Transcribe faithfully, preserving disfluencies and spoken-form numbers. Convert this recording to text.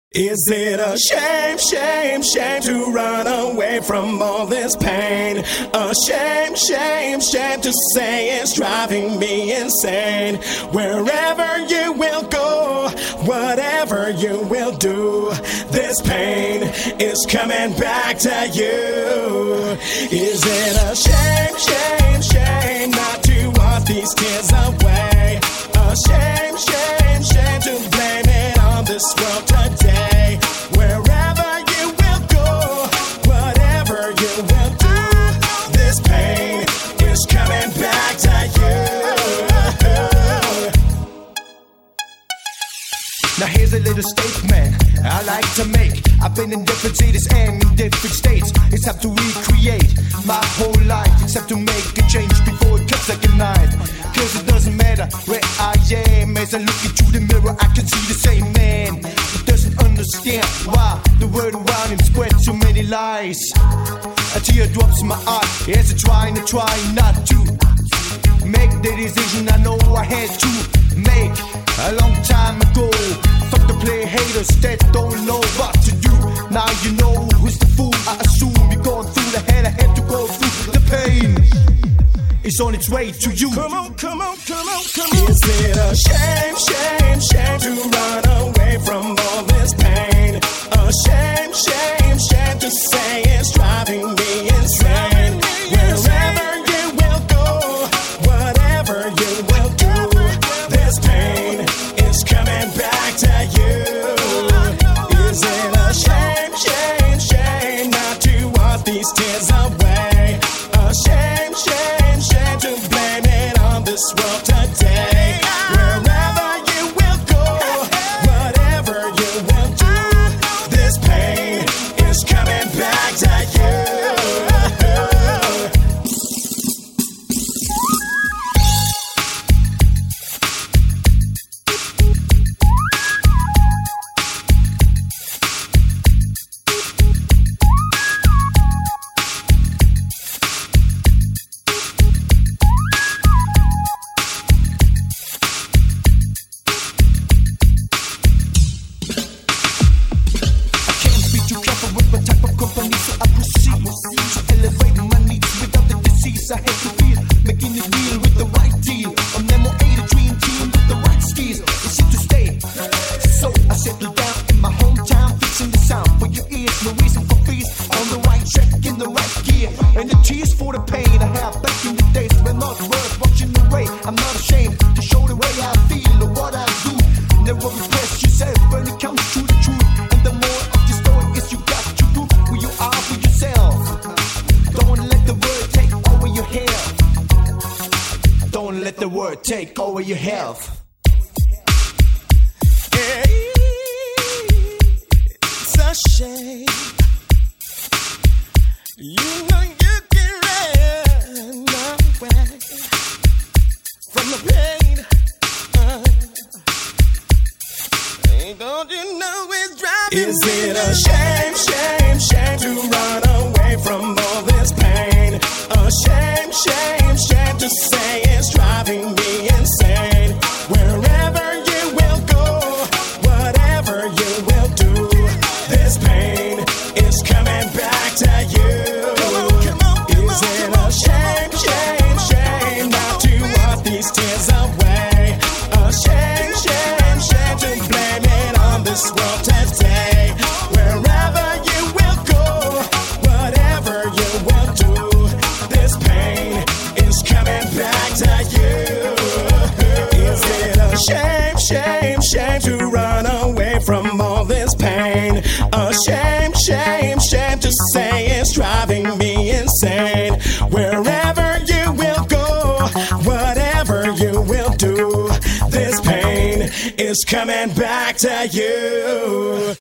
Is it a shame, shame, shame to run away from all this pain? A shame, shame, shame to say it's driving me insane. Wherever you will go, whatever you will do, this pain is coming back to you. Is it a shame, shame, shame not to wash these tears away? A shame, shame, shame to blame it on this world today. Wherever you will go, whatever you will do, this pain is coming back to you. Now here's a little statement I like to make. I've been in different cities and in different states. It's time to recreate my whole life, except to make a change before it cuts like a knife. Cause it doesn't matter where I am. As I look into the mirror, I can see the same man who doesn't understand why the world around him spread so many lies. A tear drops in my eye as I try and I try not to make the decision I know I had to make a long time ago. Fuck the play haters that don't know what to do. Now you know who's the fool. I assume you're going through the hell I had to go through. The pain is on its way to you. Come on, come on, come on, come on. Is it a shame, shame, shame to run away from all this pain? A shame, shame, shame to say it's driving me insane. Wherever you will go, whatever you will do, this pain is coming back to you. Is it a shame, shame, shame not to wash these tears away? A shame, shame, shame to blame it on this world today. Wherever you will go, whatever you will do, this pain is coming back to you. I had to feel, making it real with the right deal. I'm Nemo A, the dream team with the right skills. It's here to stay. So I settled down in my hometown, fixing the sound for your ears. No reason for fears. On the right track, in the right gear. And the tears for the pain I have back in the days when not worth watching away. I'm not ashamed to show the way I feel or what I do. Never repress yourself when it comes to the truth. And the more of your story is you got to do who you are for yourself. Don't let the word take over your health. Don't let the word take over your health. It's a shame. You know you can run away from the pain. Uh, don't you know it's driving? Is it a shame, shame, shame to run away from all this pain? A shame, shame, shame to say it's driving me insane. Wherever you will go, whatever you will do, this pain is coming back to you. Come on, come on, come is it a shame, shame, shame not to wash these tears away? A shame, shame, shame to blame it on this world today. Wherever you will go, whatever you will do, this pain is coming back to you. Is it a shame, shame, shame to run away from all this pain? A shame, shame, shame to say it's driving me insane. Wherever you will go, whatever you will do, this pain is coming back to you.